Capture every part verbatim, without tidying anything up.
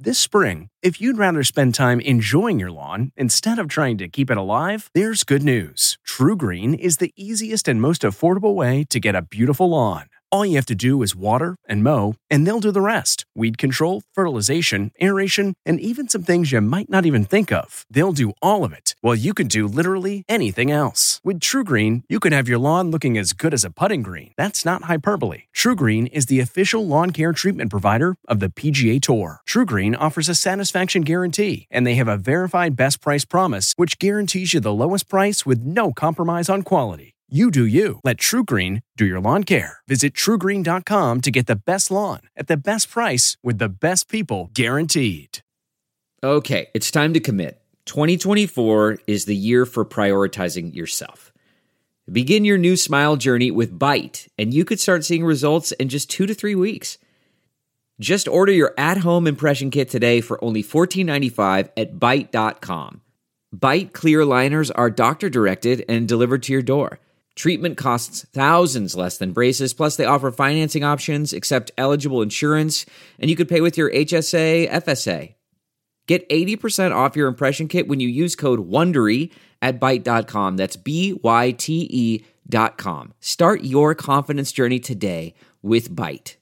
This spring, if you'd rather spend time enjoying your lawn instead of trying to keep it alive, there's good news. TruGreen is the easiest and most affordable way to get a beautiful lawn. All you have to do is water and mow, and they'll do the rest. Weed control, fertilization, aeration, and even some things you might not even think of. They'll do all of it, while you can do literally anything else. With TruGreen, you can have your lawn looking as good as a putting green. That's not hyperbole. TruGreen is the official lawn care treatment provider of the P G A Tour. TruGreen offers a satisfaction guarantee, and they have a verified best price promise, which guarantees you the lowest price with no compromise on quality. You do you. Let TruGreen do your lawn care. Visit True Green dot com to get the best lawn at the best price with the best people guaranteed. Okay, it's time to commit. twenty twenty-four is the year for prioritizing yourself. Begin your new smile journey with Byte, and you could start seeing results in just two to three weeks. Just order your at-home impression kit today for only fourteen ninety-five at Byte dot com. Byte clear aligners are doctor-directed and delivered to your door. Treatment costs thousands less than braces, plus they offer financing options, accept eligible insurance, and you could pay with your H S A, F S A. Get eighty percent off your impression kit when you use code WONDERY at Byte dot com. That's B Y T E dot com. Start your confidence journey today with Byte.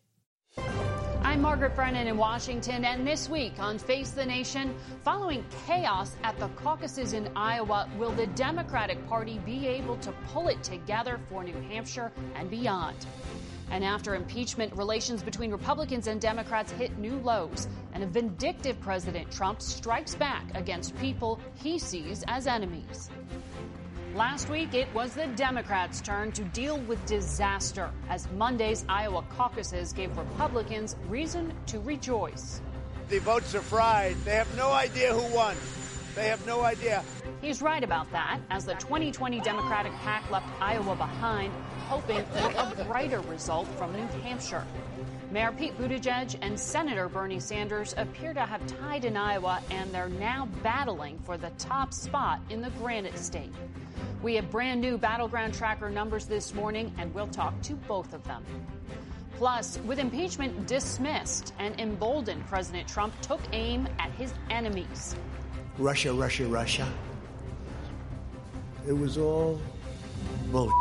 I'm Margaret Brennan in Washington, and this week on Face the Nation, following chaos at the caucuses in Iowa, will the Democratic Party be able to pull it together for New Hampshire and beyond? And after impeachment, relations between Republicans and Democrats hit new lows, and a vindictive President Trump strikes back against people he sees as enemies. Last week, it was the Democrats' turn to deal with disaster as Monday's Iowa caucuses gave Republicans reason to rejoice. The votes are fried. They have no idea who won. They have no idea. He's right about that, as the twenty twenty Democratic pack left Iowa behind, hoping for a brighter result from New Hampshire. Mayor Pete Buttigieg and Senator Bernie Sanders appear to have tied in Iowa, and they're now battling for the top spot in the Granite State. We have brand new Battleground Tracker numbers this morning, and we'll talk to both of them. Plus, with impeachment dismissed, and emboldened President Trump took aim at his enemies. Russia, Russia, Russia. It was all bullshit.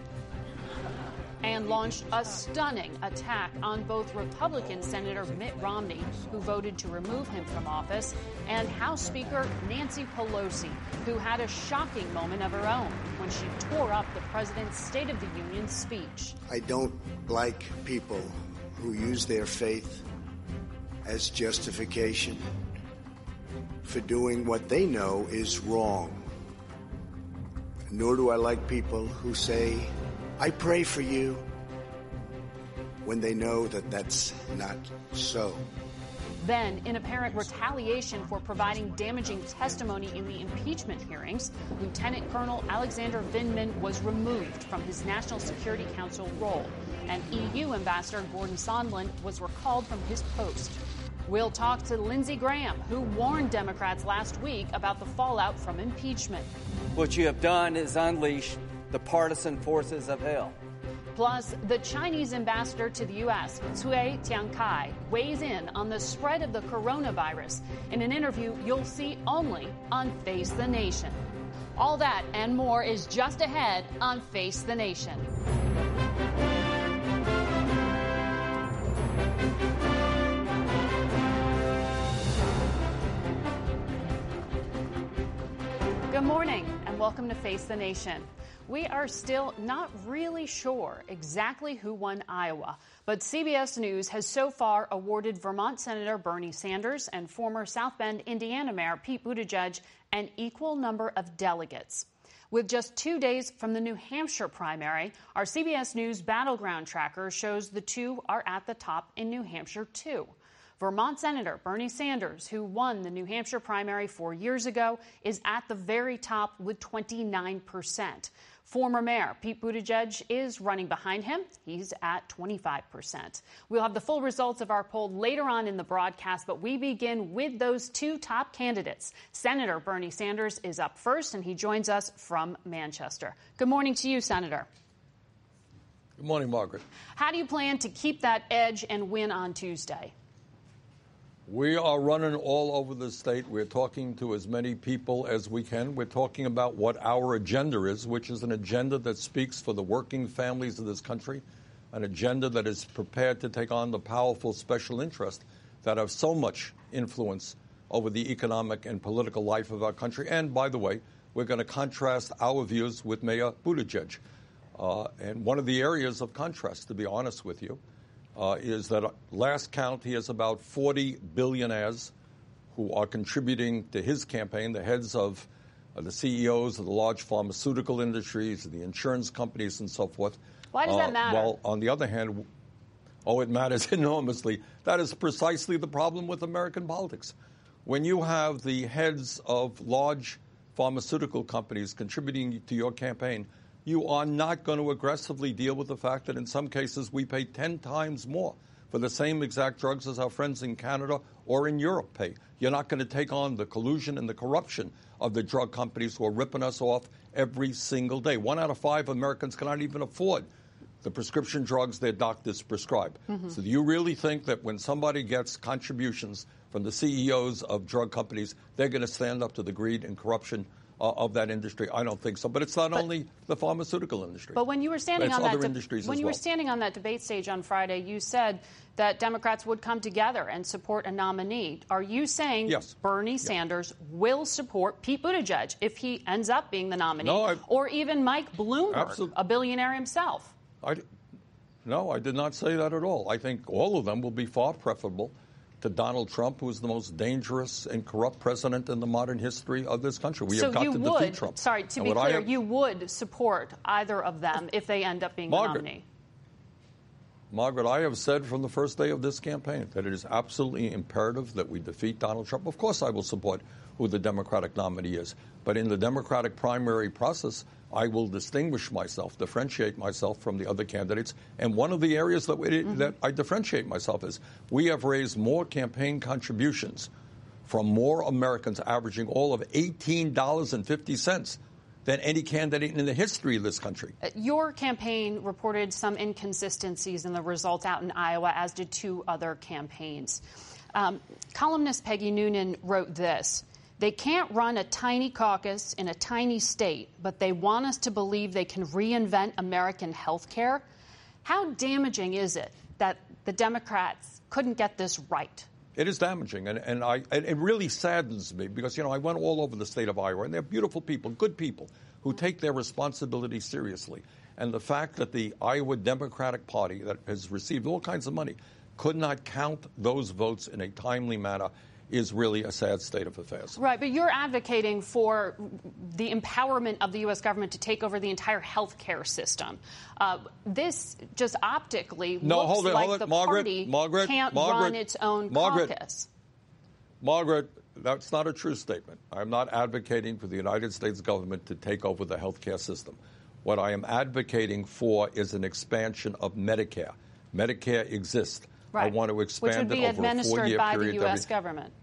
And launched a stunning attack on both Republican Senator Mitt Romney, who voted to remove him from office, and House Speaker Nancy Pelosi, who had a shocking moment of her own when she tore up the president's State of the Union speech. I don't like people who use their faith as justification for doing what they know is wrong. Nor do I like people who say, I pray for you, when they know that that's not so. Then, in apparent retaliation for providing damaging testimony in the impeachment hearings, Lieutenant Colonel Alexander Vindman was removed from his National Security Council role, and E U Ambassador Gordon Sondland was recalled from his post. We'll talk to Lindsey Graham, who warned Democrats last week about the fallout from impeachment. What you have done is unleash the partisan forces of hell. Plus, the Chinese ambassador to the U S, Cui Tiankai, weighs in on the spread of the coronavirus in an interview you'll see only on Face the Nation. All that and more is just ahead on Face the Nation. Good morning and welcome to Face the Nation. We are still not really sure exactly who won Iowa, but C B S News has so far awarded Vermont Senator Bernie Sanders and former South Bend, Indiana Mayor Pete Buttigieg an equal number of delegates. With just two days from the New Hampshire primary, our C B S News Battleground Tracker shows the two are at the top in New Hampshire, too. Vermont Senator Bernie Sanders, who won the New Hampshire primary four years ago, is at the very top with twenty-nine percent. Former Mayor Pete Buttigieg is running behind him. He's at twenty-five percent. We'll have the full results of our poll later on in the broadcast, but we begin with those two top candidates. Senator Bernie Sanders is up first, and he joins us from Manchester. Good morning to you, Senator. Good morning, Margaret. How do you plan to keep that edge and win on Tuesday? We are running all over the state. We're talking to as many people as we can. We're talking about what our agenda is, which is an agenda that speaks for the working families of this country, an agenda that is prepared to take on the powerful special interests that have so much influence over the economic and political life of our country. And, by the way, we're going to contrast our views with Mayor Buttigieg. Uh, and one of the areas of contrast, to be honest with you, Uh, is that last count he has about forty billionaires who are contributing to his campaign, the heads of uh, the C E Os of the large pharmaceutical industries, the insurance companies, and so forth. Why does uh, that matter? Well, on the other hand, oh, it matters enormously. That is precisely the problem with American politics. When you have the heads of large pharmaceutical companies contributing to your campaign, you are not going to aggressively deal with the fact that in some cases we pay ten times more for the same exact drugs as our friends in Canada or in Europe pay. You're not going to take on the collusion and the corruption of the drug companies who are ripping us off every single day. One out of five Americans cannot even afford the prescription drugs their doctors prescribe. Mm-hmm. So do you really think that when somebody gets contributions from the C E Os of drug companies, they're going to stand up to the greed and corruption of that industry? I don't think so. But it's not but, only the pharmaceutical industry. But when you were standing it's on other that industries when as you well. were standing on that debate stage on Friday, you said that Democrats would come together and support a nominee. Are you saying yes. Bernie yes. Sanders will support Pete Buttigieg if he ends up being the nominee, no, I, or even Mike Bloomberg, absolutely. a billionaire himself? I, no, I did not say that at all. I think all of them will be far preferable to Donald Trump, who is the most dangerous and corrupt president in the modern history of this country. We so have got you to would, defeat Trump. Sorry, to and be clear, have, you would support either of them if they end up being Margaret, the nominee. Margaret, I have said from the first day of this campaign that it is absolutely imperative that we defeat Donald Trump. Of course I will support who the Democratic nominee is. But in the Democratic primary process, I will distinguish myself, differentiate myself from the other candidates. And one of the areas that, we, mm-hmm. that I differentiate myself is we have raised more campaign contributions from more Americans, averaging all of eighteen dollars and fifty cents than any candidate in the history of this country. Your campaign reported some inconsistencies in the results out in Iowa, as did two other campaigns. Um, columnist Peggy Noonan wrote this: "They can't run a tiny caucus in a tiny state, but they want us to believe they can reinvent American health care." How damaging is it that the Democrats couldn't get this right? It is damaging, and, and I, it really saddens me because, you know, I went all over the state of Iowa, and they're beautiful people, good people, who take their responsibility seriously. And the fact that the Iowa Democratic Party, that has received all kinds of money, could not count those votes in a timely manner is really a sad state of affairs. Right, but you're advocating for the empowerment of the U S government to take over the entire health care system. Uh, this just optically no, looks hold it, like hold it. the Margaret, party Margaret, can't Margaret, run its own Margaret, caucus. Margaret, that's not a true statement. I'm not advocating for the United States government to take over the health care system. What I am advocating for is an expansion of Medicare. Medicare exists. Right. I want to expand Which would be it over a four-year administered period. by the U S every, government.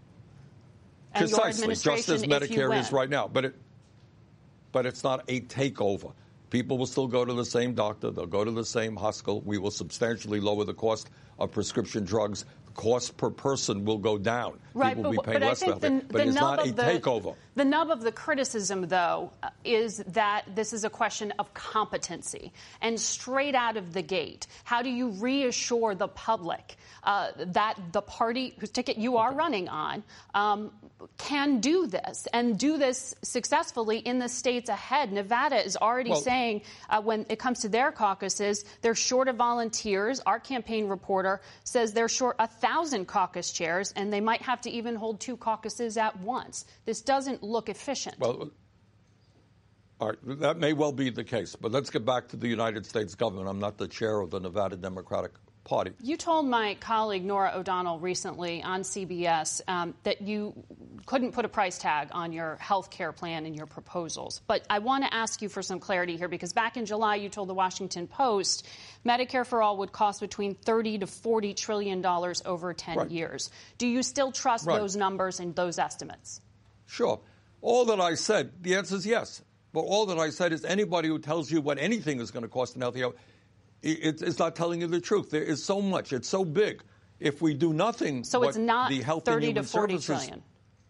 And Precisely, just as Medicare is win. right now. But it, but it's not a takeover. People will still go to the same doctor. They'll go to the same hospital. We will substantially lower the cost of prescription drugs. The cost per person will go down. Right, People but, will be paying but less I think for the, it. But the it's nub not a of the, takeover. The nub of the criticism, though, is that this is a question of competency. And straight out of the gate, how do you reassure the public uh, that the party whose ticket you are running on um, can do this and do this successfully in the states ahead? Nevada is already well, saying uh, when it comes to their caucuses, they're short of volunteers. Our campaign reporter says they're short a thousand caucus chairs, and they might have to even hold two caucuses at once. This doesn't look efficient. Well, all right, that may well be the case, but let's get back to the United States government. I'm not the chair of the Nevada Democratic Party. You told my colleague Nora O'Donnell recently on C B S um, that you couldn't put a price tag on your health care plan and your proposals. But I want to ask you for some clarity here, because back in July you told the Washington Post Medicare for All would cost between thirty to forty trillion dollars over ten right. years. Do you still trust right. those numbers and those estimates? Sure. All that I said, the answer is yes. But all that I said is anybody who tells you what anything is going to cost in health care, it's not telling you the truth. There is so much. It's so big. If we do nothing, so it's not the Health thirty and Human to forty Services, trillion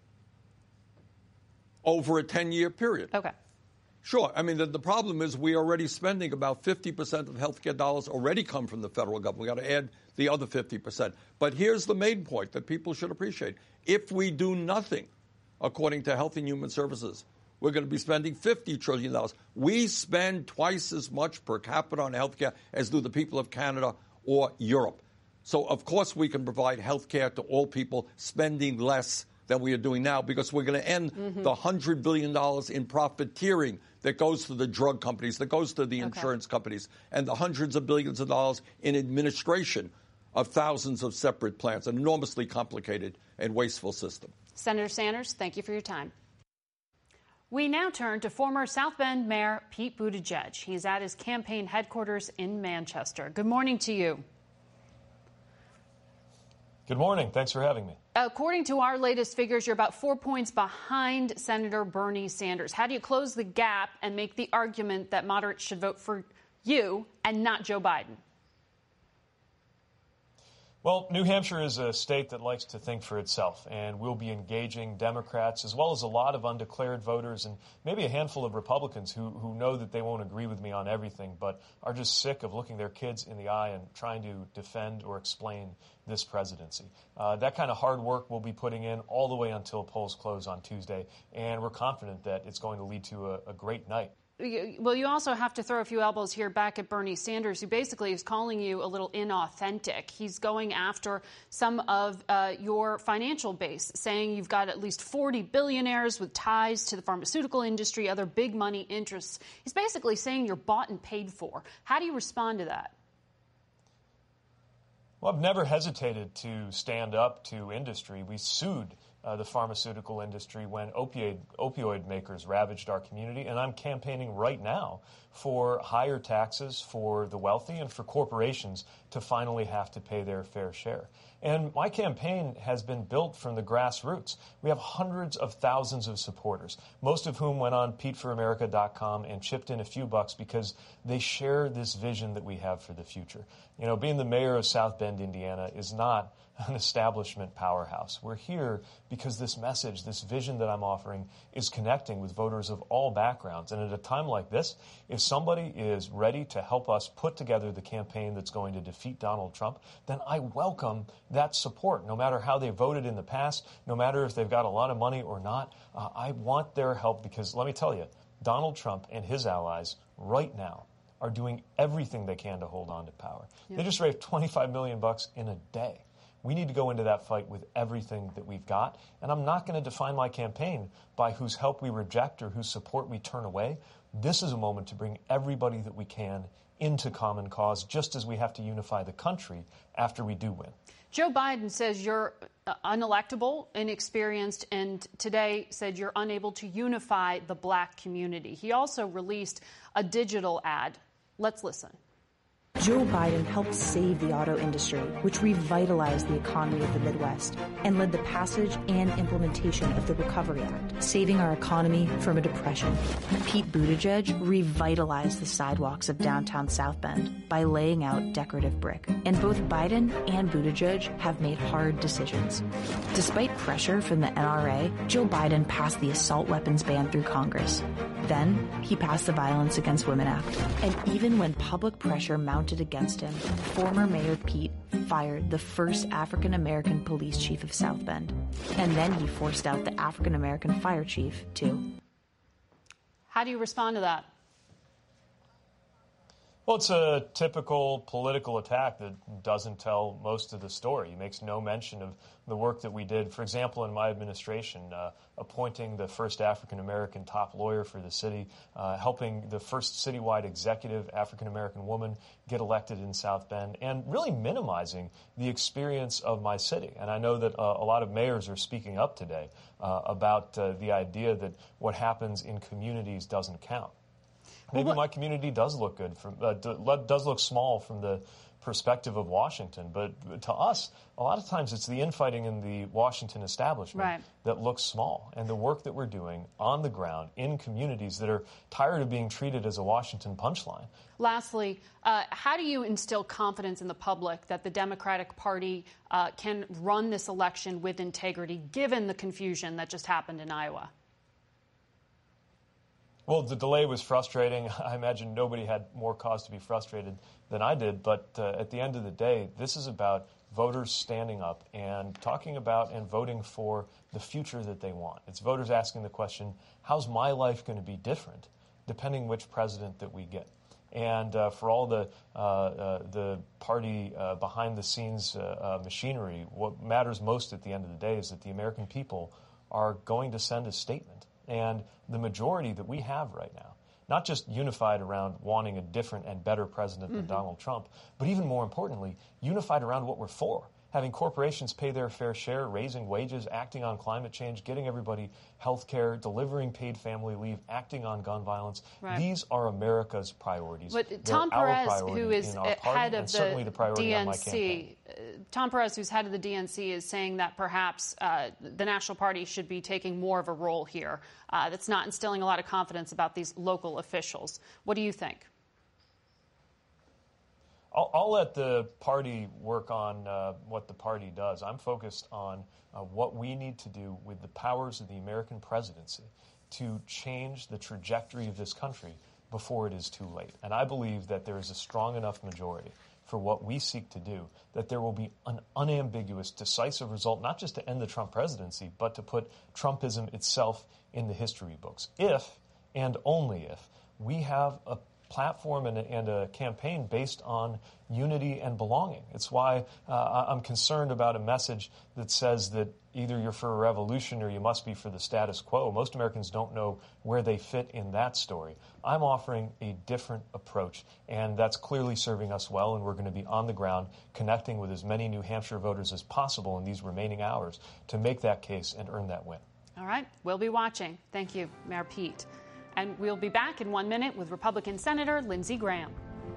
over a ten-year period. Okay. Sure. I mean, the, the problem is we are already spending about fifty percent of healthcare dollars already come from the federal government. We've got to add the other fifty percent. But here's the main point that people should appreciate. If we do nothing, according to Health and Human Services, we're going to be spending fifty trillion dollars. We spend twice as much per capita on healthcare as do the people of Canada or Europe. So, of course, we can provide healthcare to all people spending less than we are doing now, because we're going to end mm-hmm. the one hundred billion dollars in profiteering that goes to the drug companies, that goes to the insurance okay. companies, and the hundreds of billions of dollars in administration of thousands of separate plans, an enormously complicated and wasteful system. Senator Sanders, thank you for your time. We now turn to former South Bend Mayor Pete Buttigieg. He's at his campaign headquarters in Manchester. Good morning to you. Good morning. Thanks for having me. According to our latest figures, you're about four points behind Senator Bernie Sanders. How do you close the gap and make the argument that moderates should vote for you and not Joe Biden? Well, New Hampshire is a state that likes to think for itself, and we'll be engaging Democrats as well as a lot of undeclared voters and maybe a handful of Republicans who, who know that they won't agree with me on everything, but are just sick of looking their kids in the eye and trying to defend or explain this presidency. Uh, that kind of hard work we'll be putting in all the way until polls close on Tuesday, and we're confident that it's going to lead to a, a great night. Well, you also have to throw a few elbows here back at Bernie Sanders, who basically is calling you a little inauthentic. He's going after some of uh, your financial base, saying you've got at least forty billionaires with ties to the pharmaceutical industry, other big money interests. He's basically saying you're bought and paid for. How do you respond to that? Well, I've never hesitated to stand up to industry. We sued Uh, the pharmaceutical industry when opioid opioid makers ravaged our community, and I'm campaigning right now for higher taxes for the wealthy and for corporations to finally have to pay their fair share. And my campaign has been built from the grassroots. We have hundreds of thousands of supporters, most of whom went on Pete For America dot com and chipped in a few bucks because they share this vision that we have for the future. You know, being the mayor of South Bend, Indiana, is not an establishment powerhouse. We're here because this message, this vision that I'm offering, is connecting with voters of all backgrounds. And at a time like this, if somebody is ready to help us put together the campaign that's going to defeat Donald Trump, then I welcome that support, no matter how they voted in the past, no matter if they've got a lot of money or not. Uh, I want their help because, let me tell you, Donald Trump and his allies right now are doing everything they can to hold on to power. Yeah. They just raised twenty-five million bucks in a day. We need to go into that fight with everything that we've got. And I'm not going to define my campaign by whose help we reject or whose support we turn away. This is a moment to bring everybody that we can into common cause, just as we have to unify the country after we do win. Joe Biden says you're unelectable, inexperienced, and today said you're unable to unify the black community. He also released a digital ad. Let's listen. Joe Biden helped save the auto industry, which revitalized the economy of the Midwest and led the passage and implementation of the Recovery Act, saving our economy from a depression. Pete Buttigieg revitalized the sidewalks of downtown South Bend by laying out decorative brick. And both Biden and Buttigieg have made hard decisions. Despite pressure from the N R A, Joe Biden passed the assault weapons ban through Congress. Then he passed the Violence Against Women Act. And even when public pressure mounted against him, former Mayor Pete fired the first African-American police chief of South Bend. And then he forced out the African-American fire chief, too. How do you respond to that? Well, it's a typical political attack that doesn't tell most of the story. He makes no mention of the work that we did, for example, in my administration, uh, appointing the first African-American top lawyer for the city, uh, helping the first citywide executive African-American woman get elected in South Bend, and really minimizing the experience of my city. And I know that uh, a lot of mayors are speaking up today uh, about uh, the idea that what happens in communities doesn't count. Maybe my community does look good, from, uh, does look small from the perspective of Washington. But to us, a lot of times it's the infighting in the Washington establishment right. that looks small. And the work that we're doing on the ground in communities that are tired of being treated as a Washington punchline. Lastly, uh, how do you instill confidence in the public that the Democratic Party uh, can run this election with integrity, given the confusion that just happened in Iowa? Well, the delay was frustrating. I imagine nobody had more cause to be frustrated than I did. But uh, at the end of the day, this is about voters standing up and talking about and voting for the future that they want. It's voters asking the question, how's my life going to be different depending which president that we get? And uh, for all the uh, uh, the party uh, behind-the-scenes uh, uh, machinery, what matters most at the end of the day is that the American people are going to send a statement. And the majority that we have right now, not just unified around wanting a different and better president than mm-hmm. Donald Trump, but even more importantly, unified around what we're for. Having corporations pay their fair share, raising wages, acting on climate change, getting everybody health care, delivering paid family leave, acting on gun violence. Right. These are America's priorities. But They're Tom Perez, who is head of the, the D N C, uh, Tom Perez, who's head of the D N C, is saying that perhaps uh, the National Party should be taking more of a role here. Uh, that's not instilling a lot of confidence about these local officials. What do you think? I'll, I'll let the party work on uh, what the party does. I'm focused on uh, what we need to do with the powers of the American presidency to change the trajectory of this country before it is too late. And I believe that there is a strong enough majority for what we seek to do that there will be an unambiguous, decisive result, not just to end the Trump presidency, but to put Trumpism itself in the history books. If, and only if, we have a platform and a, and a campaign based on unity and belonging. It's why uh, I'm concerned about a message that says that either you're for a revolution or you must be for the status quo. Most Americans don't know where they fit in that story. I'm offering a different approach, and that's clearly serving us well, and we're going to be on the ground connecting with as many New Hampshire voters as possible in these remaining hours to make that case and earn that win. All right. We'll be watching. Thank you, Mayor Pete. And we'll be back in one minute with Republican Senator Lindsey Graham.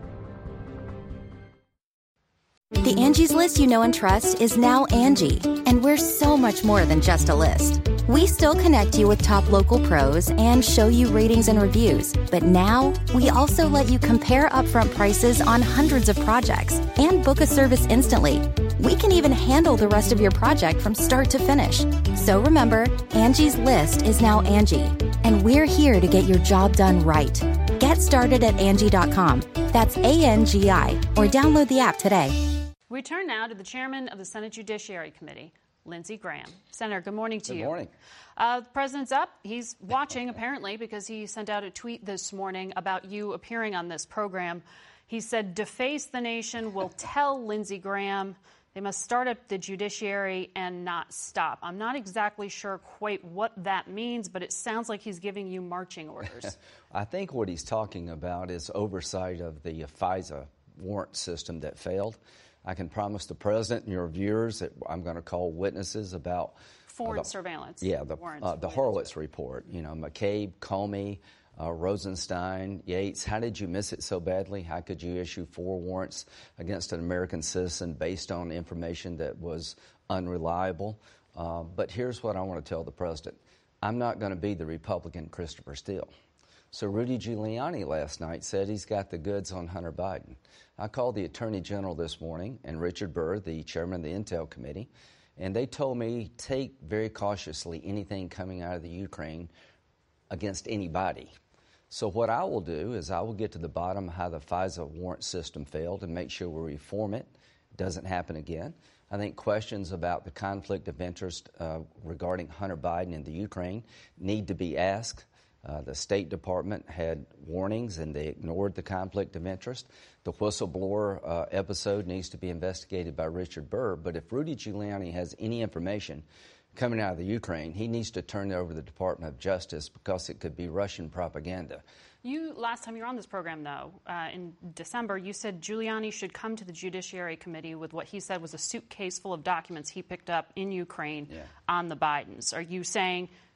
The Angie's List you know and trust is now Angie, and we're so much more than just a list. We still connect you with top local pros and show you ratings and reviews, but now we also let you compare upfront prices on hundreds of projects and book a service instantly. We can even handle the rest of your project from start to finish. So remember, Angie's List is now Angie, and we're here to get your job done right. Get started at Angie dot com. That's A N G I, or download the app today. We turn now to the chairman of the Senate Judiciary Committee, Lindsey Graham. Senator, good morning to good you. Good morning. Uh, the president's up. He's watching, apparently, because he sent out a tweet this morning about you appearing on this program. He said, "Deface the nation will tell Lindsey Graham they must start up the judiciary and not stop." I'm not exactly sure quite what that means, but it sounds like he's giving you marching orders. I think what he's talking about is oversight of the FISA warrant system that failed. I can promise the president and your viewers that I'm going to call witnesses about foreign about, surveillance. Yeah, the, uh, the Horowitz report. You know, McCabe, Comey, uh, Rosenstein, Yates. How did you miss it so badly? How could you issue four warrants against an American citizen based on information that was unreliable? Uh, but here's what I want to tell the president. I'm not going to be the Republican Christopher Steele. So Rudy Giuliani last night said he's got the goods on Hunter Biden. I called the Attorney General this morning and Richard Burr, the chairman of the Intel Committee, and they told me take very cautiously anything coming out of the Ukraine against anybody. So what I will do is I will get to the bottom of how the FISA warrant system failed and make sure we reform it. It doesn't happen again. I think questions about the conflict of interest uh, regarding Hunter Biden and the Ukraine need to be asked. Uh, the State Department had warnings and they ignored the conflict of interest. The whistleblower uh, episode needs to be investigated by Richard Burr. But if Rudy Giuliani has any information coming out of the Ukraine, he needs to turn it over to the Department of Justice because it could be Russian propaganda. You, last time you were on this program, though, uh, in December, you said Giuliani should come to the Judiciary Committee with what he said was a suitcase full of documents he picked up in Ukraine yeah. on the Bidens. Are you saying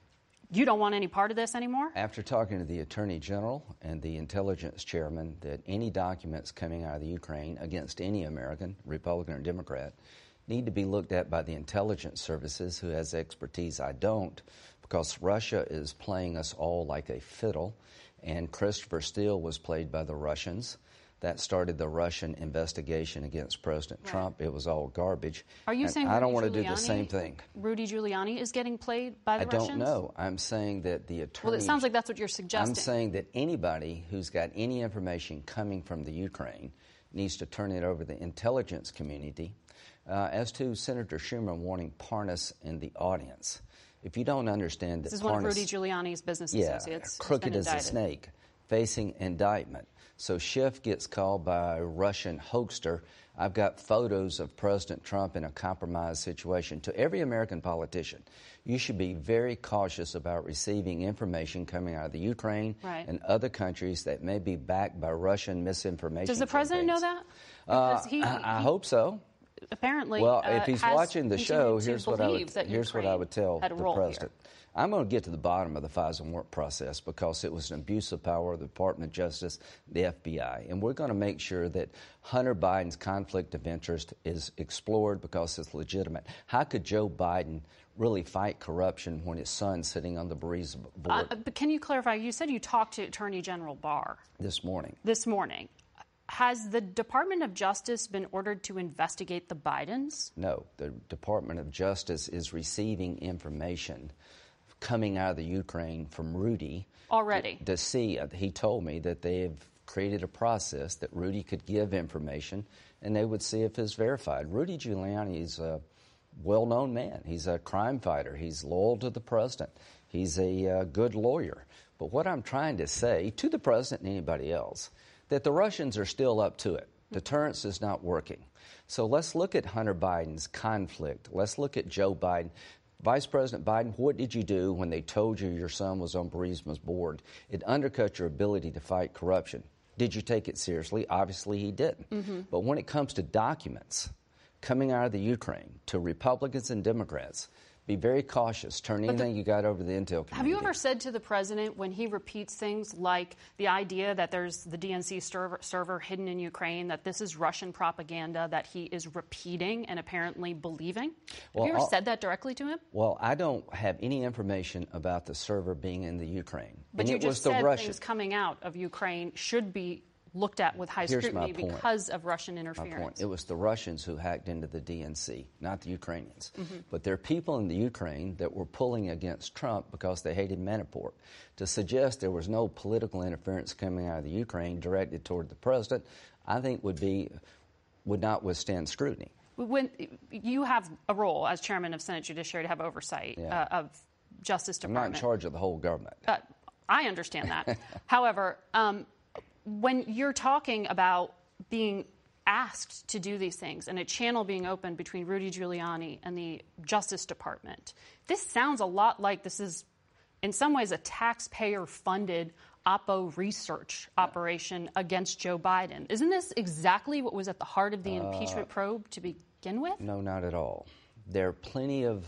you don't want any part of this anymore? After talking to the Attorney General and the Intelligence Chairman, that any documents coming out of the Ukraine against any American, Republican or Democrat, need to be looked at by the intelligence services, who has expertise. I don't, because Russia is playing us all like a fiddle, and Christopher Steele was played by the Russians. That started the Russian investigation against President right. Trump. It was all garbage. Are you and saying I don't Rudy want to do Giuliani, the same thing? Rudy Giuliani is getting played by the I Russians? don't know. I'm saying that the attorney... Well, it sounds like that's what you're suggesting. I'm saying that anybody who's got any information coming from the Ukraine needs to turn it over to the intelligence community. Uh, as to Senator Schumer wanting Parnas in the audience, if you don't understand that this is Parnas, one of Rudy Giuliani's business yeah, associates, crooked as indicted. a snake, facing indictment. So Schiff gets called by a Russian hoaxer. I've got photos of President Trump in a compromised situation. To every American politician, you should be very cautious about receiving information coming out of the Ukraine right. and other countries that may be backed by Russian misinformation. Does the president campaigns. know that? Uh, he, I, I he, hope so. Apparently, well, uh, if he's watching the show, here's what I would here's what I would tell the president. Here. I'm going to get to the bottom of the FISA warrant process, because it was an abuse of power of the Department of Justice, the F B I, and we're going to make sure that Hunter Biden's conflict of interest is explored because it's legitimate. How could Joe Biden really fight corruption when his son's sitting on the Burisma board? Uh, but can you clarify? You said you talked to Attorney General Barr this morning. This morning. Has the Department of Justice been ordered to investigate the Bidens? No. The Department of Justice is receiving information coming out of the Ukraine from Rudy. Already? To, to see. He told me that they have created a process that Rudy could give information, and they would see if it's verified. Rudy Giuliani is a well-known man. He's a crime fighter. He's loyal to the president. He's a uh, good lawyer. But what I'm trying to say to the president and anybody else, that the Russians are still up to it. Deterrence is not working. So let's look at Hunter Biden's conflict. Let's look at Joe Biden. Vice President Biden, what did you do when they told you your son was on Burisma's board? It undercut your ability to fight corruption. Did you take it seriously? Obviously he didn't. Mm-hmm. But when it comes to documents coming out of the Ukraine to Republicans and Democrats, be very cautious. Turn anything the, you got over to the intel community. Have you ever said to the president, when he repeats things like the idea that there's the D N C server, server hidden in Ukraine, that this is Russian propaganda that he is repeating and apparently believing? Well, have you ever I'll, said that directly to him? Well, I don't have any information about the server being in the Ukraine. But and you it just was the said Russian. things coming out of Ukraine should be looked at with high Here's scrutiny my point. because of Russian interference. My point. It was the Russians who hacked into the D N C, not the Ukrainians. Mm-hmm. But there are people in the Ukraine that were pulling against Trump because they hated Manafort. To suggest there was no political interference coming out of the Ukraine directed toward the president, I think would be would not withstand scrutiny. When you have a role as chairman of Senate Judiciary to have oversight yeah. uh, of Justice Department. I'm not in charge of the whole government. Uh, I understand that. However, um, when you're talking about being asked to do these things and a channel being opened between Rudy Giuliani and the Justice Department, this sounds a lot like this is, in some ways, a taxpayer-funded Oppo research operation against Joe Biden. Isn't this exactly what was at the heart of the uh, impeachment probe to begin with? No, not at all. There are plenty of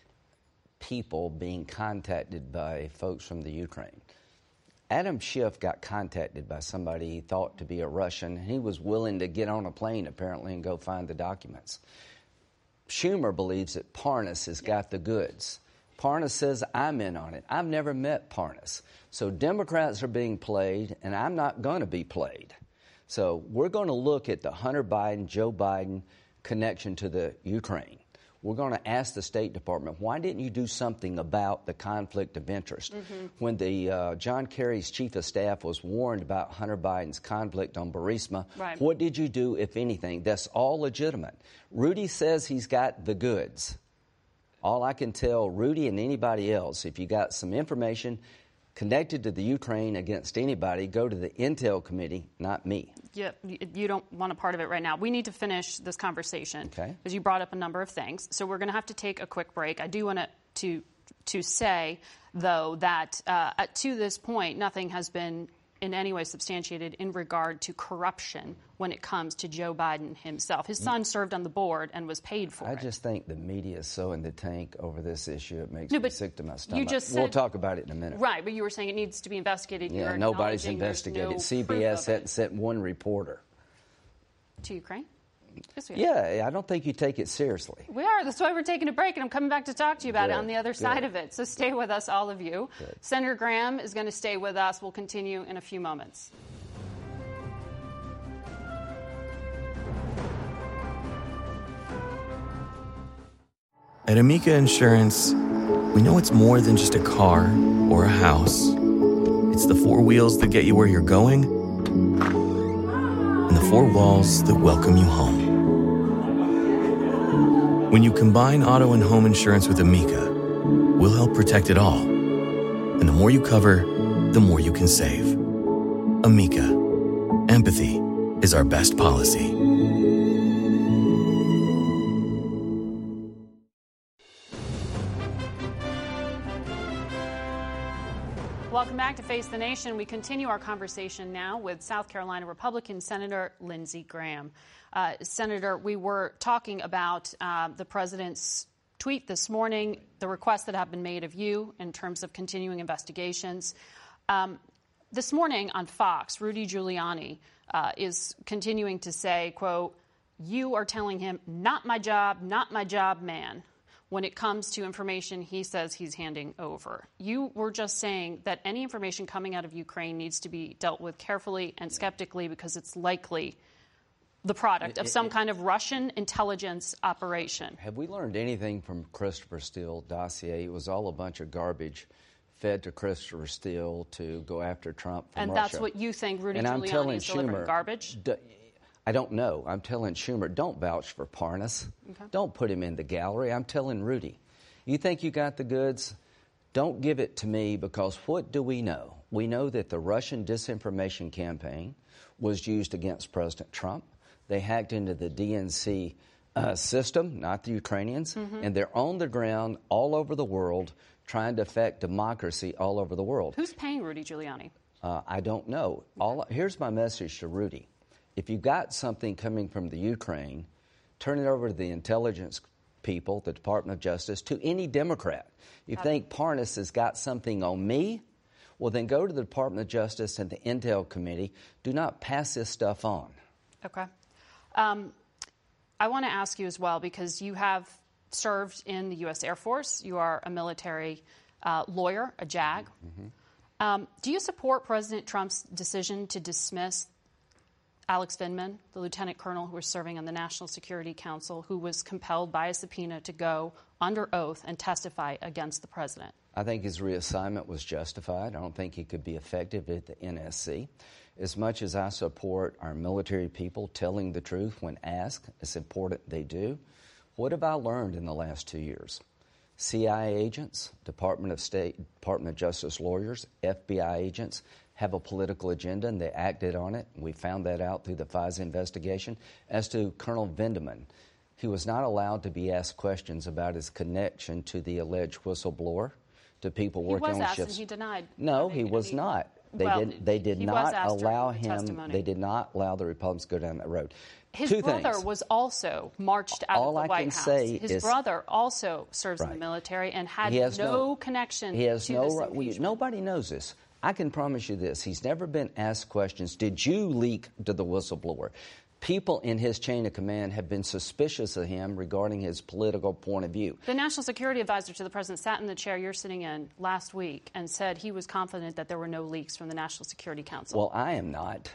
people being contacted by folks from the Ukraine. Adam Schiff got contacted by somebody he thought to be a Russian, and he was willing to get on a plane, apparently, and go find the documents. Schumer believes that Parnas has got the goods. Parnas says, I'm in on it. I've never met Parnas. So Democrats are being played, and I'm not going to be played. So we're going to look at the Hunter Biden, Joe Biden connection to the Ukraine. We're going to ask the State Department, why didn't you do something about the conflict of interest? Mm-hmm. When the uh, John Kerry's chief of staff was warned about Hunter Biden's conflict on Burisma, right. What did you do, if anything? That's all legitimate. Rudy says he's got the goods. All I can tell Rudy and anybody else, if you got some information connected to the Ukraine against anybody, go to the Intel Committee, not me. Yeah, you don't want a part of it right now. We need to finish this conversation because okay. you brought up a number of things. So we're going to have to take a quick break. I do want to to say, though, that uh, to this point, nothing has been in any way substantiated in regard to corruption when it comes to Joe Biden himself. His son served on the board and was paid for I it. I just think the media is so in the tank over this issue, it makes no, me but sick to my stomach. You just we'll said, talk about it in a minute. Right, but you were saying it needs to be investigated. Yeah, You're nobody's investigated. No C B S hadn't sent one reporter. To Ukraine? Yeah, I don't think you take it seriously. We are. That's why we're taking a break, and I'm coming back to talk to you about Good. it on the other side Good. of it. So stay with us, all of you. Good. Senator Graham is going to stay with us. We'll continue in a few moments. At Amica Insurance, we know it's more than just a car or a house. It's the four wheels that get you where you're going and the four walls that welcome you home. When you combine auto and home insurance with Amica, we'll help protect it all. And the more you cover, the more you can save. Amica. Empathy is our best policy. Welcome back to Face the Nation. We continue our conversation now with South Carolina Republican Senator Lindsey Graham. Uh, Senator, we were talking about uh, the president's tweet this morning, the requests that have been made of you in terms of continuing investigations. Um, this morning on Fox, Rudy Giuliani uh, is continuing to say, quote, "You are telling him, not my job, not my job, man," when it comes to information he says he's handing over. You were just saying that any information coming out of Ukraine needs to be dealt with carefully and skeptically because it's likely the product of some kind of Russian intelligence operation. Have we learned anything from Christopher Steele dossier? It was all a bunch of garbage fed to Christopher Steele to go after Trump from and Russia. that's what you think Rudy and I'm Giuliani telling is delivering Schumer, garbage? D- I don't know. I'm telling Schumer, don't vouch for Parnas. Okay. Don't put him in the gallery. I'm telling Rudy, you think you got the goods? Don't give it to me, because what do we know? We know that the Russian disinformation campaign was used against President Trump. They hacked into the D N C uh, system, not the Ukrainians, mm-hmm. and they're on the ground all over the world trying to affect democracy all over the world. Who's paying Rudy Giuliani? Uh, I don't know. All, here's my message to Rudy. If you got something coming from the Ukraine, turn it over to the intelligence people, the Department of Justice, to any Democrat. You okay. think Parnas has got something on me? Well, then go to the Department of Justice and the Intel Committee. Do not pass this stuff on. Okay. Um, I want to ask you as well, because you have served in the U S Air Force. You are a military uh, lawyer, a JAG. Mm-hmm. Um, do you support President Trump's decision to dismiss Alex Vindman, the lieutenant colonel who was serving on the National Security Council, who was compelled by a subpoena to go under oath and testify against the president? I think his reassignment was justified. I don't think he could be effective at the N S C. As much as I support our military people telling the truth when asked, it's important they do. What have I learned in the last two years? C I A agents, Department of State, Department of Justice lawyers, F B I agents have a political agenda, and they acted on it. We found that out through the FISA investigation. As to Colonel Vindman, he was not allowed to be asked questions about his connection to the alleged whistleblower, to people working on ships. He was asked, and he denied. No, he was any, not. They well, did. They did not allow him. Testimony. They did not allow the Republicans to go down that road. His Two brother things. was also marched out All of the I White can House. say His is, brother also serves right. in the military and had he has no, no connection he has to no this right. We, nobody knows this. I can promise you this. He's never been asked questions. Did you leak to the whistleblower? People in his chain of command have been suspicious of him regarding his political point of view. The National Security Advisor to the President sat in the chair you're sitting in last week and said he was confident that there were no leaks from the National Security Council. Well, I am not.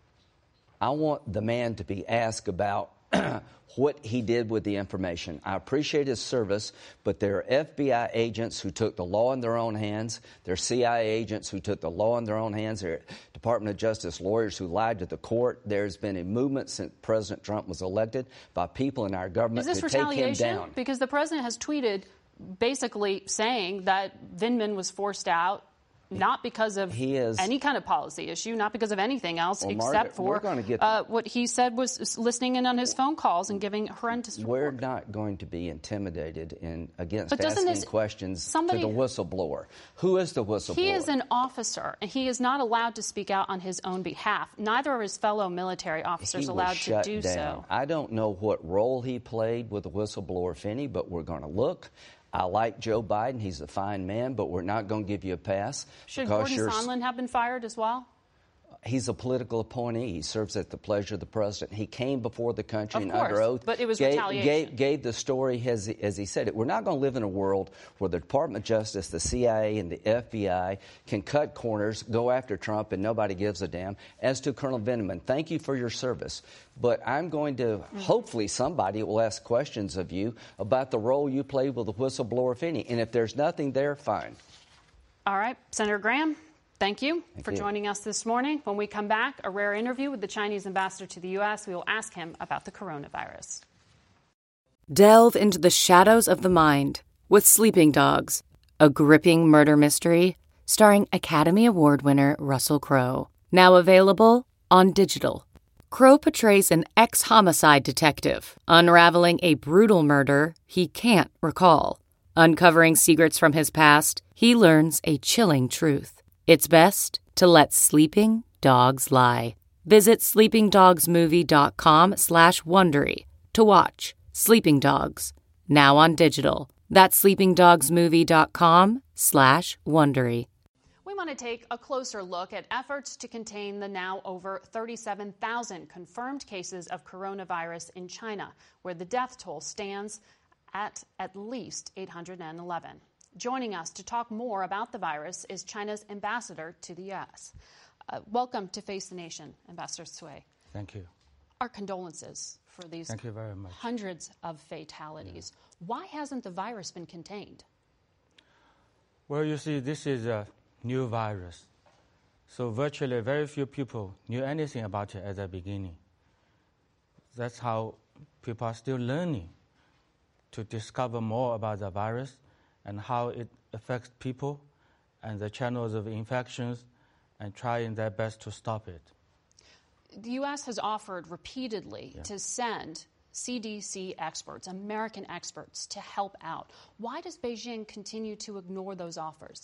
I want the man to be asked about what he did with the information. I appreciate his service, but there are F B I agents who took the law in their own hands. There are C I A agents who took the law in their own hands. There are Department of Justice lawyers who lied to the court. There's been a movement since President Trump was elected by people in our government to take him down. Is this retaliation? Because the president has tweeted basically saying that Vindman was forced out not because of he is, any kind of policy issue, not because of anything else, well, except Margaret, for get, uh, what he said was listening in on his phone calls and giving horrendous We're report. not going to be intimidated in against But asking this, questions somebody, to the whistleblower. Who is the whistleblower? He is an officer, and he is not allowed to speak out on his own behalf. Neither are his fellow military officers he allowed was shut to do down. so. I don't know what role he played with the whistleblower, if any, but we're going to look. I like Joe Biden. He's a fine man, but we're not going to give you a pass. Should Gordon Sondland have been fired as well? He's a political appointee. He serves at the pleasure of the president. He came before the country and under oath. But it was gave, retaliation. Gave, gave the story as he, as he said it. We're not going to live in a world where the Department of Justice, the C I A, and the F B I can cut corners, go after Trump, and nobody gives a damn. As to Colonel Veneman, thank you for your service. But I'm going to, mm-hmm. hopefully somebody will ask questions of you about the role you played with the whistleblower, if any. And if there's nothing there, fine. All right. Senator Graham. Thank you Thank for you. joining us this morning. When we come back, a rare interview with the Chinese ambassador to the U S. We will ask him about the coronavirus. Delve into the shadows of the mind with Sleeping Dogs, a gripping murder mystery starring Academy Award winner Russell Crowe. Now available on digital. Crowe portrays an ex-homicide detective unraveling a brutal murder he can't recall. Uncovering secrets from his past, he learns a chilling truth. It's best to let sleeping dogs lie. Visit sleepingdogsmovie.com slash Wondery to watch Sleeping Dogs, now on digital. That's sleepingdogsmovie.com slash Wondery. We want to take a closer look at efforts to contain the now over thirty-seven thousand confirmed cases of coronavirus in China, where the death toll stands at at least eight hundred eleven. Joining us to talk more about the virus is China's ambassador to the U S. Uh, welcome to Face the Nation, Ambassador Cui. Thank you. Our condolences for these Thank you very much. hundreds of fatalities. Yeah. Why hasn't the virus been contained? Well, you see, this is a new virus. So virtually very few people knew anything about it at the beginning. That's how people are still learning to discover more about the virus and how it affects people and the channels of infections and trying their best to stop it. The U S has offered repeatedly yeah. to send C D C experts, American experts, to help out. Why does Beijing continue to ignore those offers?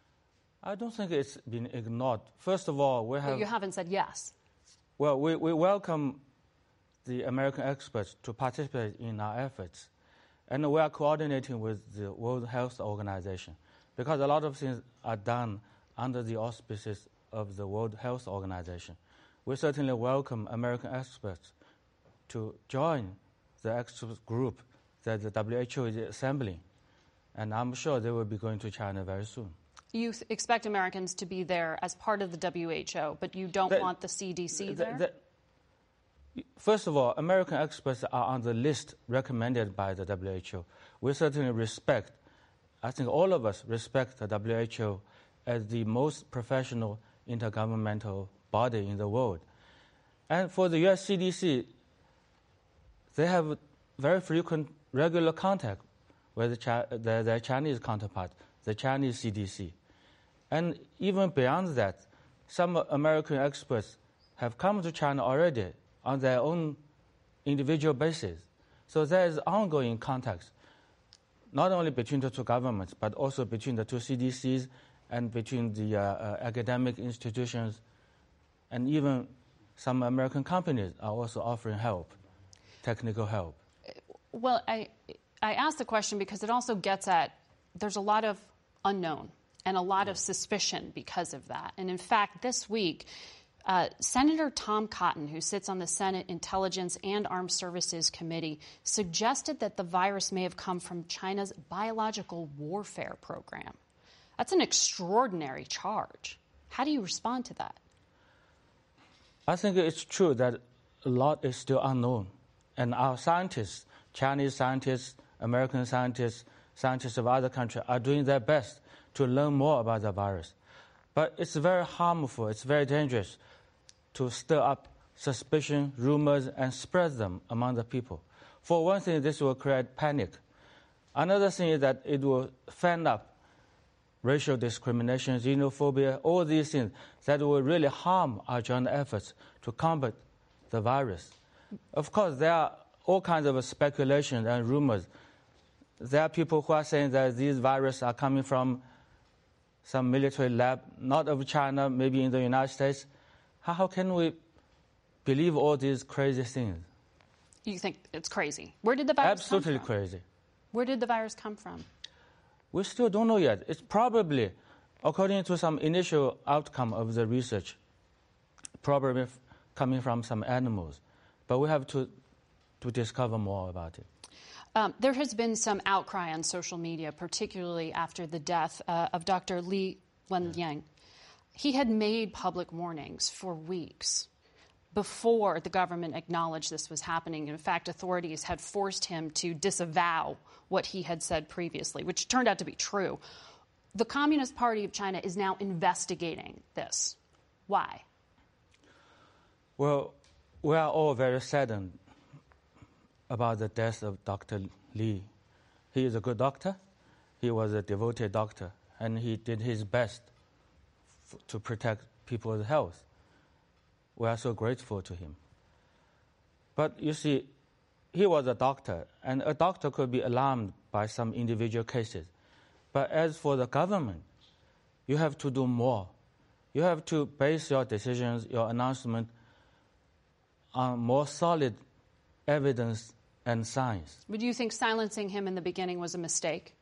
I don't think it's been ignored. First of all, we have... Well, you haven't said yes. Well, we, we welcome the American experts to participate in our efforts. And we are coordinating with the World Health Organization because a lot of things are done under the auspices of the World Health Organization. We certainly welcome American experts to join the expert group that the W H O is assembling. And I'm sure they will be going to China very soon. You th- expect Americans to be there as part of the W H O, but you don't the, want the C D C the, there? The, First of all, American experts are on the list recommended by the W H O. We certainly respect, I think all of us respect the W H O as the most professional intergovernmental body in the world. And for the U S C D C, they have very frequent, regular contact with the Chi- their, their Chinese counterpart, the Chinese C D C. And even beyond that, some American experts have come to China already on their own individual basis. So there is ongoing contact, not only between the two governments, but also between the two C D Cs and between the uh, uh, academic institutions, and even some American companies are also offering help, technical help. Well, I, I asked the question because it also gets at there's a lot of unknown and a lot of suspicion because of that. And in fact, this week, Uh, Senator Tom Cotton, who sits on the Senate Intelligence and Armed Services Committee, suggested that the virus may have come from China's biological warfare program. That's an extraordinary charge. How do you respond to that? I think it's true that a lot is still unknown. And our scientists, Chinese scientists, American scientists, scientists of other countries are doing their best to learn more about the virus. But it's very harmful, it's very dangerous to stir up suspicion, rumors, and spread them among the people. For one thing, this will create panic. Another thing is that it will fan up racial discrimination, xenophobia, all these things that will really harm our joint efforts to combat the virus. Of course, there are all kinds of speculations and rumors. There are people who are saying that these viruses are coming from some military lab, not of China, maybe in the United States. How, how can we believe all these crazy things? You think it's crazy? Where did the virus Absolutely come from? crazy. Where did the virus come from? We still don't know yet. It's probably, according to some initial outcome of the research, probably f- coming from some animals. But we have to, to discover more about it. Um, there has been some outcry on social media, particularly after the death uh, of Doctor Li Wenliang. He had made public warnings for weeks before the government acknowledged this was happening. In fact, authorities had forced him to disavow what he had said previously, which turned out to be true. The Communist Party of China is now investigating this. Why? Well, we are all very saddened about the death of Doctor Li. He is a good doctor. He was a devoted doctor, and he did his best f- to protect people's health. We are so grateful to him. But you see, he was a doctor, and a doctor could be alarmed by some individual cases. But as for the government, you have to do more. You have to base your decisions, your announcement, on more solid evidence and science. Would you think silencing him in the beginning was a mistake?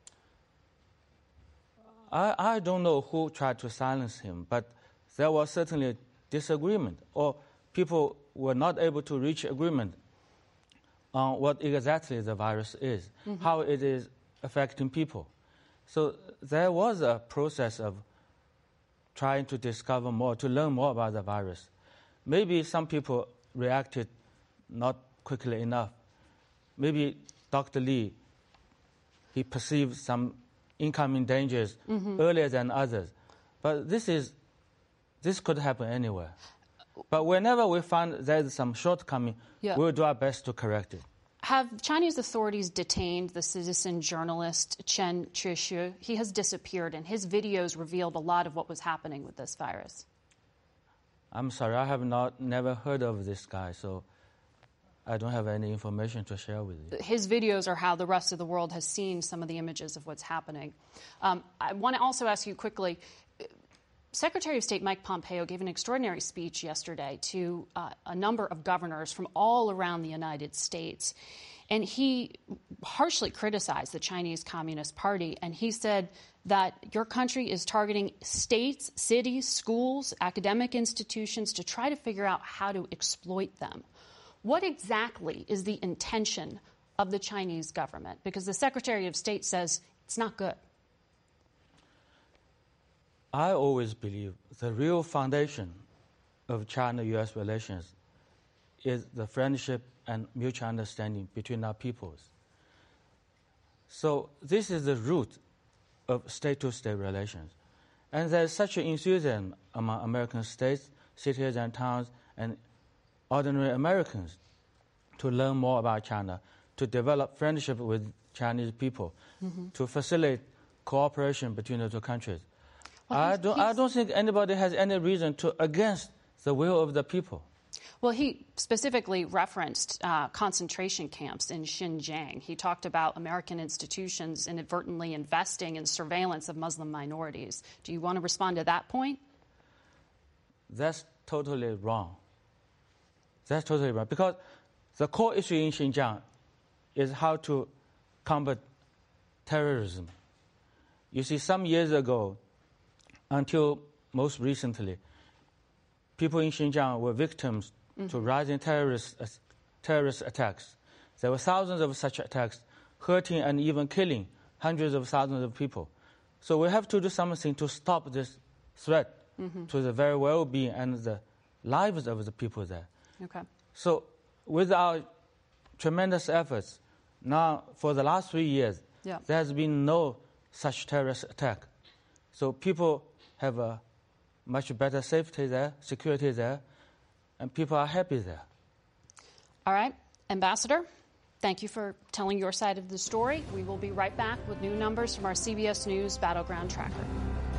I, I don't know who tried to silence him, but there was certainly disagreement, or people were not able to reach agreement on what exactly the virus is, mm-hmm. how it is affecting people. So there was a process of trying to discover more, to learn more about the virus. Maybe some people reacted not quickly enough. Maybe Doctor Li, he perceived some incoming dangers mm-hmm. earlier than others. But this is this could happen anywhere. But whenever we find there's some shortcoming, yeah. we'll do our best to correct it. Have Chinese authorities detained the citizen journalist Chen Qiushu? He has disappeared, and his videos revealed a lot of what was happening with this virus. I'm sorry, I have not never heard of this guy, so I don't have any information to share with you. His videos are how the rest of the world has seen some of the images of what's happening. Um, I want to also ask you quickly, Secretary of State Mike Pompeo gave an extraordinary speech yesterday to uh, a number of governors from all around the United States. And he harshly criticized the Chinese Communist Party. And he said that your country is targeting states, cities, schools, academic institutions to try to figure out how to exploit them. What exactly is the intention of the Chinese government? Because the Secretary of State says it's not good. I always believe the real foundation of China-U S relations is the friendship and mutual understanding between our peoples. So this is the root of state-to-state relations. And there's such an enthusiasm among American states, cities and towns, and ordinary Americans to learn more about China, to develop friendship with Chinese people, mm-hmm. to facilitate cooperation between the two countries. Well, I don't. I don't think anybody has any reason to against the will of the people. Well, he specifically referenced uh, concentration camps in Xinjiang. He talked about American institutions inadvertently investing in surveillance of Muslim minorities. Do you want to respond to that point? That's totally wrong. That's totally wrong. Because the core issue in Xinjiang is how to combat terrorism. You see, some years ago, until most recently, people in Xinjiang were victims mm-hmm. to rising terrorist, uh, terrorist attacks. There were thousands of such attacks, hurting and even killing hundreds of thousands of people. So we have to do something to stop this threat mm-hmm. to the very well-being and the lives of the people there. Okay. So with our tremendous efforts, now for the last three years, yeah. there has been no such terrorist attack. So people have a much better safety there, security there, and people are happy there. All right. Ambassador, thank you for telling your side of the story. We will be right back with new numbers from our C B S News Battleground Tracker.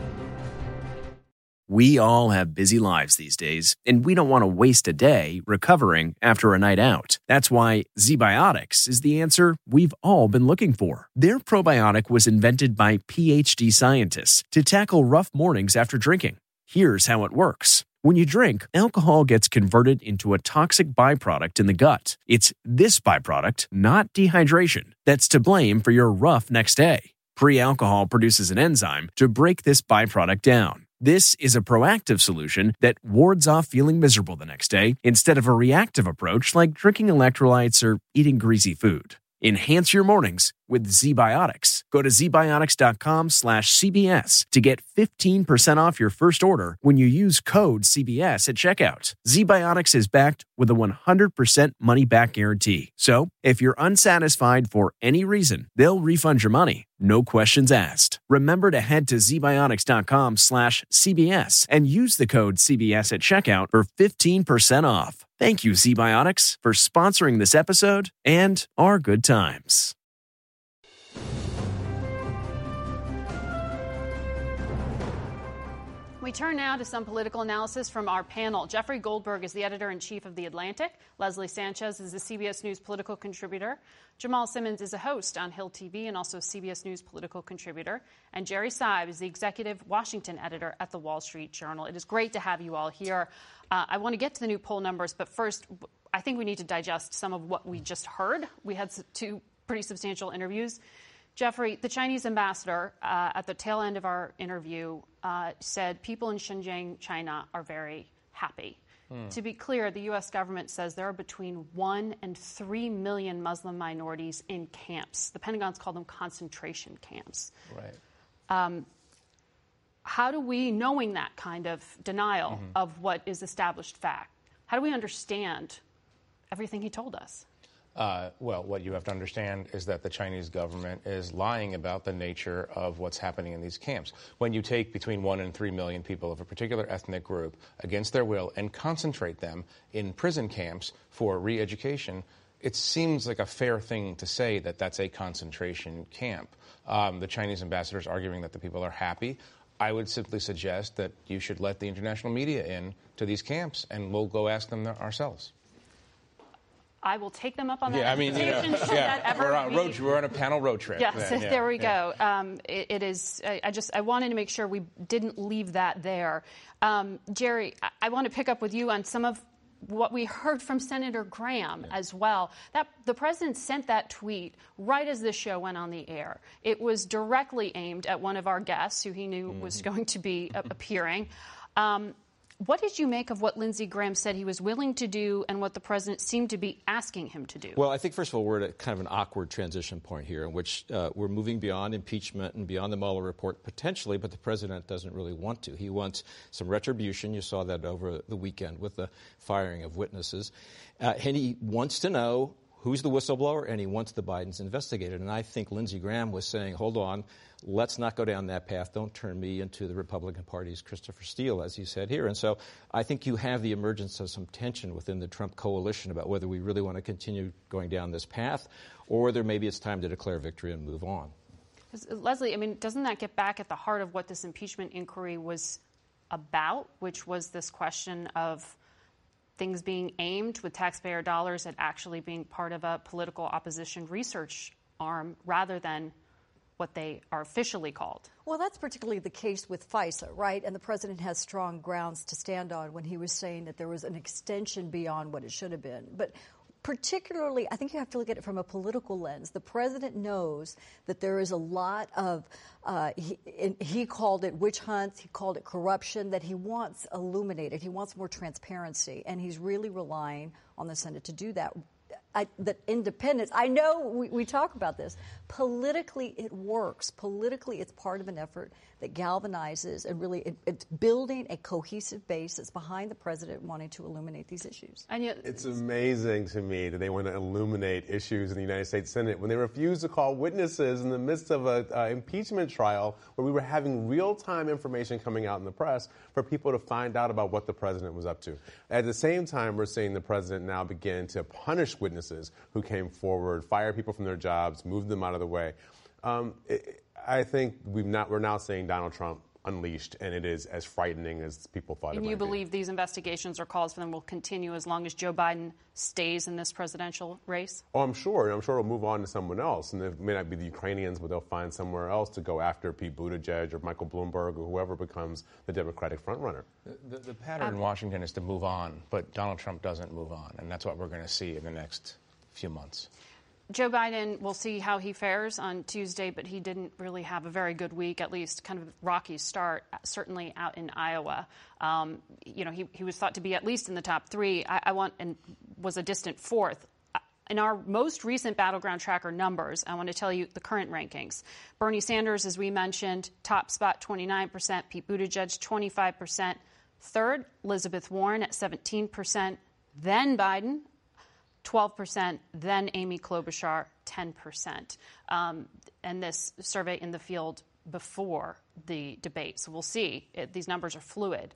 We all have busy lives these days, and we don't want to waste a day recovering after a night out. That's why ZBiotics is the answer we've all been looking for. Their probiotic was invented by P H D scientists to tackle rough mornings after drinking. Here's how it works. When you drink, alcohol gets converted into a toxic byproduct in the gut. It's this byproduct, not dehydration, that's to blame for your rough next day. Pre-alcohol produces an enzyme to break this byproduct down. This is a proactive solution that wards off feeling miserable the next day instead of a reactive approach like drinking electrolytes or eating greasy food. Enhance your mornings with ZBiotics. Go to zbiotics.com slash CBS to get fifteen percent off your first order when you use code C B S at checkout. ZBiotics is backed with a one hundred percent money-back guarantee. So, if you're unsatisfied for any reason, they'll refund your money. No questions asked. Remember to head to zbiotics.com slash CBS and use the code C B S at checkout for fifteen percent off. Thank you, ZBiotics, for sponsoring this episode and our good times. We turn now to some political analysis from our panel. Jeffrey Goldberg is the editor-in-chief of The Atlantic. Leslie Sanchez is the C B S News political contributor. Jamal Simmons is a host on Hill T V and also C B S News political contributor. And Jerry Seib is the executive Washington editor at The Wall Street Journal. It is great to have you all here. Uh, I want to get to the new poll numbers, but first, I think we need to digest some of what we just heard. We had two pretty substantial interviews. Jeffrey, the Chinese ambassador, uh, at the tail end of our interview, uh, said people in Xinjiang, China, are very happy. Hmm. To be clear, the U S government says there are between one and three million Muslim minorities in camps. The Pentagon's called them concentration camps. Right. Um, how do we, knowing that kind of denial mm-hmm. of what is established fact, how do we understand everything he told us? Uh, well, what you have to understand is that the Chinese government is lying about the nature of what's happening in these camps. When you take between one and three million people of a particular ethnic group against their will and concentrate them in prison camps for re-education, it seems like a fair thing to say that that's a concentration camp. Um, the Chinese ambassador is arguing that the people are happy. I would simply suggest that you should let the international media in to these camps, and we'll go ask them ourselves. I will take them up on that yeah, I mean, invitation. you know, Should yeah, that ever we're, on be... road, we're on a panel road trip. Yes, then, yeah, there we yeah. go. Um, it, it is. I, I just I wanted to make sure we didn't leave that there. Um, Jerry, I, I want to pick up with you on some of what we heard from Senator Graham yeah. as well. That the president sent that tweet right as this show went on the air. It was directly aimed at one of our guests who he knew mm-hmm. was going to be uh, appearing. Um, What did you make of what Lindsey Graham said he was willing to do and what the president seemed to be asking him to do? Well, I think, first of all, we're at kind of an awkward transition point here in which uh, we're moving beyond impeachment and beyond the Mueller report potentially, but the president doesn't really want to. He wants some retribution. You saw that over the weekend with the firing of witnesses. Uh, and he wants to know who's the whistleblower, and he wants the Bidens investigated. And I think Lindsey Graham was saying, hold on, let's not go down that path. Don't turn me into the Republican Party's Christopher Steele, as he said here. And so I think you have the emergence of some tension within the Trump coalition about whether we really want to continue going down this path or whether maybe it's time to declare victory and move on. Leslie, I mean, doesn't that get back at the heart of what this impeachment inquiry was about, which was this question of things being aimed with taxpayer dollars at actually being part of a political opposition research arm rather than what they are officially called? Well, that's particularly the case with FISA, right? And the president has strong grounds to stand on when he was saying that there was an extension beyond what it should have been. But particularly, I think you have to look at it from a political lens. The president knows that there is a lot of, uh, he, he called it witch hunts, he called it corruption, that he wants illuminated. He wants more transparency, and he's really relying on the Senate to do that. I, that independence, I know we, we talk about this. Politically, it works. Politically, it's part of an effort that galvanizes and really it, it's building a cohesive base that's behind the president wanting to illuminate these issues. And yet, it's amazing to me that they want to illuminate issues in the United States Senate when they refuse to call witnesses in the midst of an uh, impeachment trial where we were having real-time information coming out in the press for people to find out about what the president was up to. At the same time, we're seeing the president now begin to punish witnesses who came forward, fire people from their jobs, move them out of the way. Um, it, I think we've not, we're now seeing Donald Trump unleashed, and it is as frightening as people thought it And might you be. believe these investigations or calls for them will continue as long as Joe Biden stays in this presidential race? Oh, I'm sure. I'm sure it'll move on to someone else. And it may not be the Ukrainians, but they'll find somewhere else to go after Pete Buttigieg or Michael Bloomberg or whoever becomes the Democratic frontrunner. The, the, the pattern um, in Washington is to move on, but Donald Trump doesn't move on. And that's what we're going to see in the next few months. Joe Biden, we'll see how he fares on Tuesday, but he didn't really have a very good week, at least kind of rocky start, certainly out in Iowa. Um, you know, he, he was thought to be at least in the top three. I, I want and was a distant fourth. In our most recent Battleground Tracker numbers, I want to tell you the current rankings. Bernie Sanders, as we mentioned, top spot twenty-nine percent. Pete Buttigieg, twenty-five percent. Third, Elizabeth Warren at seventeen percent. Then Biden, twelve percent, then Amy Klobuchar, ten percent. Um, and this survey in the field before the debate. So we'll see. It, these numbers are fluid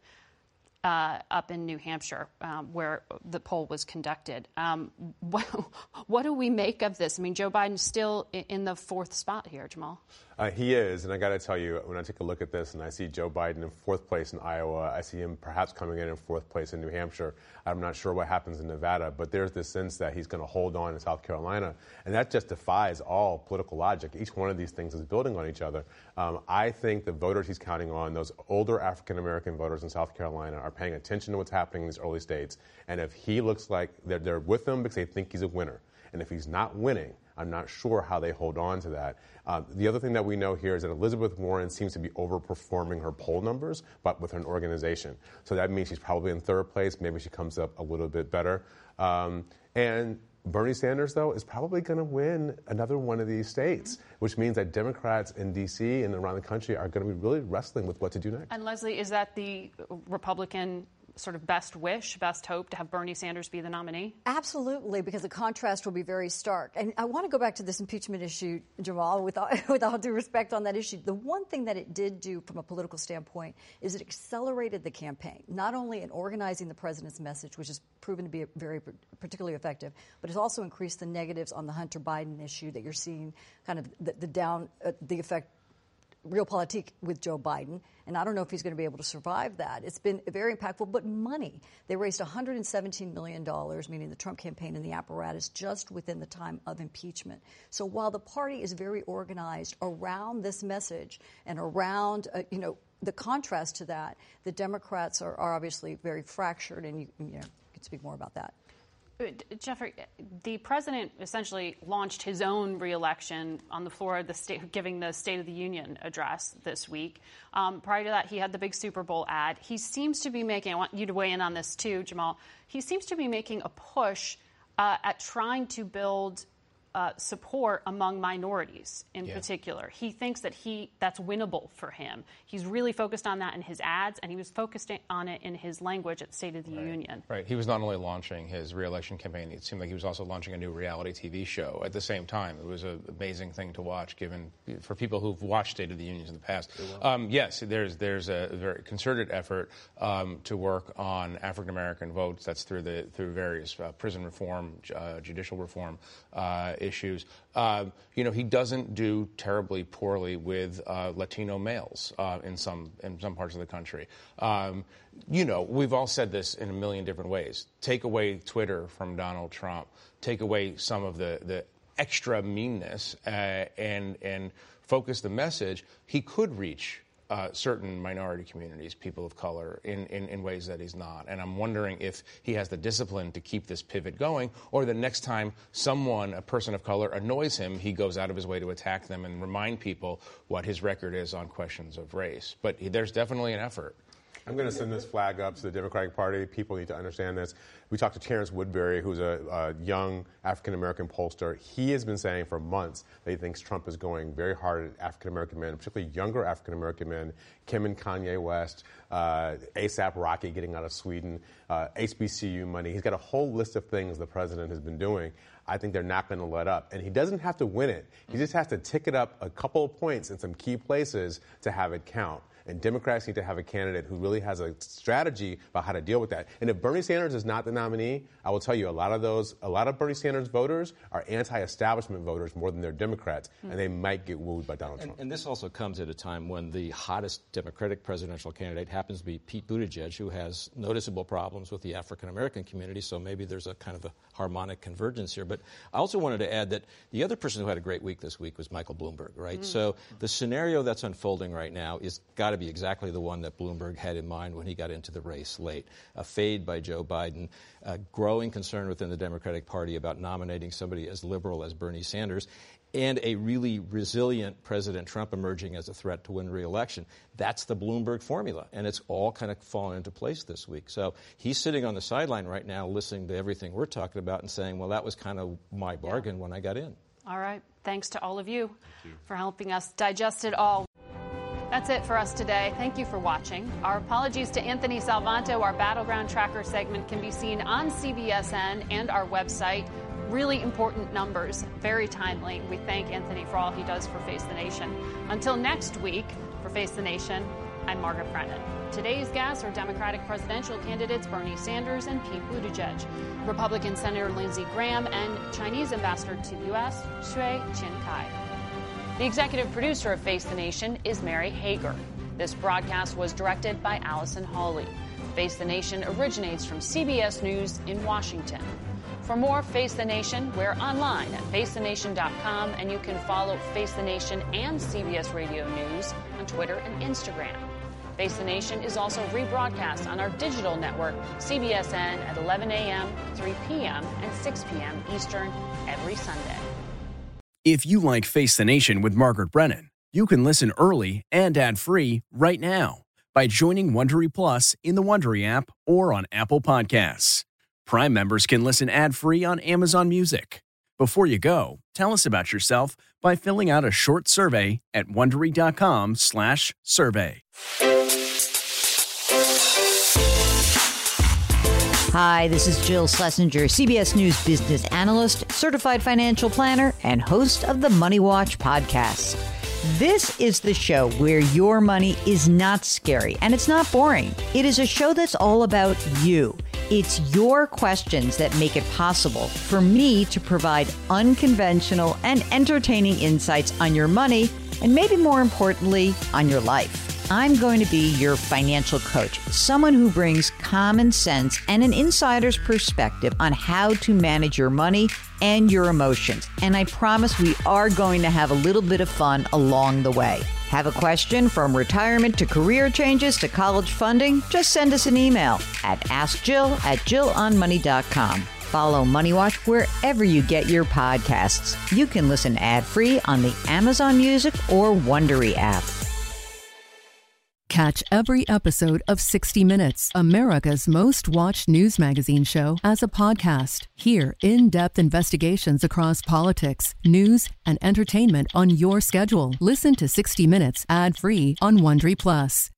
uh, up in New Hampshire, um, where the poll was conducted. Um, what, what do we make of this? I mean, Joe Biden's still in the fourth spot here, Jamal. Uh, he is, and I got to tell you, when I take a look at this and I see Joe Biden in fourth place in Iowa, I see him perhaps coming in in fourth place in New Hampshire. I'm not sure what happens in Nevada, but there's this sense that he's going to hold on in South Carolina, and that just defies all political logic. Each one of these things is building on each other. Um, I think the voters he's counting on, those older African-American voters in South Carolina, are paying attention to what's happening in these early states, and if he looks like they're, they're with him because they think he's a winner, and if he's not winning, I'm not sure how they hold on to that. Uh, the other thing that we know here is that Elizabeth Warren seems to be overperforming her poll numbers, but with an organization. So that means she's probably in third place. Maybe she comes up a little bit better. Um, and Bernie Sanders, though, is probably going to win another one of these states, which means that Democrats in D C and around the country are going to be really wrestling with what to do next. And Leslie, is that the Republican sort of best wish, best hope to have Bernie Sanders be the nominee? Absolutely, because the contrast will be very stark. And I want to go back to this impeachment issue, Jamal, with all, with all due respect on that issue. The one thing that it did do from a political standpoint is it accelerated the campaign, not only in organizing the president's message, which has proven to be very particularly effective, but it's also increased the negatives on the Hunter Biden issue that you're seeing kind of the, the down, uh, the effect realpolitik with Joe Biden, and I don't know if he's going to be able to survive that. It's been very impactful, but money. They raised one hundred seventeen million dollars, meaning the Trump campaign and the apparatus, just within the time of impeachment. So while the party is very organized around this message and around, uh, you know, the contrast to that, the Democrats are, are obviously very fractured, and you, you know, you can speak more about that. Jeffrey, the president essentially launched his own reelection on the floor of the state, giving the State of the Union address this week. Um, prior to that, he had the big Super Bowl ad. He seems to be making, I want you to weigh in on this too, Jamal, he seems to be making a push uh, at trying to build Uh, support among minorities in yeah. particular. He thinks that he that's winnable for him. He's really focused on that in his ads, and he was focused on it in his language at the State of the right. Union. Right. He was not only launching his re-election campaign, it seemed like he was also launching a new reality T V show at the same time. It was an amazing thing to watch, given for people who've watched State of the Union in the past. Um, yes, there's there's a very concerted effort um, to work on African American votes. That's through the through various uh, prison reform, uh, judicial reform uh, issues. Uh, you know, he doesn't do terribly poorly with uh, Latino males uh, in some in some parts of the country. Um, you know, we've all said this in a million different ways. Take away Twitter from Donald Trump. Take away some of the, the extra meanness uh, and and focus the message. He could reach Uh, certain minority communities, people of color, in, in, in ways that he's not. And I'm wondering if he has the discipline to keep this pivot going, or the next time someone, a person of color, annoys him, he goes out of his way to attack them and remind people what his record is on questions of race. But he, there's definitely an effort. I'm going to send this flag up to the Democratic Party. People need to understand this. We talked to Terrence Woodbury, who's a, a young African-American pollster. He has been saying for months that he thinks Trump is going very hard at African-American men, particularly younger African-American men, Kim and Kanye West, uh, ASAP Rocky getting out of Sweden, uh, H B C U money. He's got a whole list of things the president has been doing. I think they're not going to let up. And he doesn't have to win it. He just has to tick it up a couple of points in some key places to have it count. And Democrats need to have a candidate who really has a strategy about how to deal with that. And if Bernie Sanders is not the nominee, I will tell you a lot of those, a lot of Bernie Sanders voters are anti-establishment voters more than they're Democrats, mm. and they might get wooed by Donald and, Trump. And this also comes at a time when the hottest Democratic presidential candidate happens to be Pete Buttigieg, who has noticeable problems with the African-American community, so maybe there's a kind of a harmonic convergence here. But I also wanted to add that the other person who had a great week this week was Michael Bloomberg, right? Mm. So the scenario that's unfolding right now is got to be exactly the one that Bloomberg had in mind when he got into the race late. A fade by Joe Biden, a growing concern within the Democratic Party about nominating somebody as liberal as Bernie Sanders, and a really resilient President Trump emerging as a threat to win re-election. That's the Bloomberg formula, and it's all kind of fallen into place this week. So he's sitting on the sideline right now listening to everything we're talking about and saying, well, that was kind of my bargain yeah. when I got in. All right. Thanks to all of you, you for helping us digest it all. That's it for us today. Thank you for watching. Our apologies to Anthony Salvanto. Our Battleground Tracker segment can be seen on C B S N and our website. Really important numbers, very timely. We thank Anthony for all he does for Face the Nation. Until next week, for Face the Nation, I'm Margaret Brennan. Today's guests are Democratic presidential candidates Bernie Sanders and Pete Buttigieg, Republican Senator Lindsey Graham, and Chinese Ambassador to the U S, Xue Qinkai. The executive producer of Face the Nation is Mary Hager. This broadcast was directed by Allison Hawley. Face the Nation originates from C B S News in Washington. For more Face the Nation, we're online at face the nation dot com, and you can follow Face the Nation and C B S Radio News on Twitter and Instagram. Face the Nation is also rebroadcast on our digital network, C B S N, at eleven a.m., three p.m., and six p.m. Eastern every Sunday. If you like Face the Nation with Margaret Brennan, you can listen early and ad-free right now by joining Wondery Plus in the Wondery app or on Apple Podcasts. Prime members can listen ad-free on Amazon Music. Before you go, tell us about yourself by filling out a short survey at Wondery.com slash survey. Hi, this is Jill Schlesinger, C B S News business analyst, certified financial planner, and host of the Money Watch podcast. This is the show where your money is not scary and it's not boring. It is a show that's all about you. It's your questions that make it possible for me to provide unconventional and entertaining insights on your money, and maybe more importantly, on your life. I'm going to be your financial coach, someone who brings common sense and an insider's perspective on how to manage your money and your emotions. And I promise we are going to have a little bit of fun along the way. Have a question from retirement to career changes to college funding? Just send us an email at ask jill at jill on money dot com. Follow Money Watch wherever you get your podcasts. You can listen ad-free on the Amazon Music or Wondery app. Catch every episode of sixty minutes, America's most watched news magazine show, as a podcast. Hear in-depth investigations across politics, news, and entertainment on your schedule. Listen to sixty minutes ad-free on Wondery Plus.